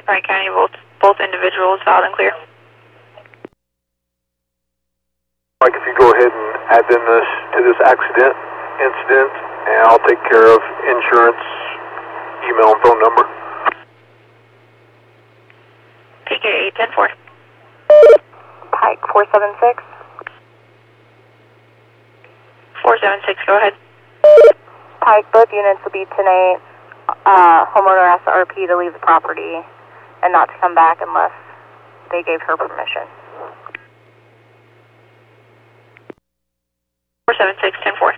Pike County, both individuals filed and clear. Mike, if you go ahead and add them to this incident, and I'll take care of insurance, email and phone number. PK 810-4. Pike 476. 476, go ahead. Pike, both units will be tonight. Homeowner asked the RP to leave the property and not to come back unless they gave her permission. 476-10-4.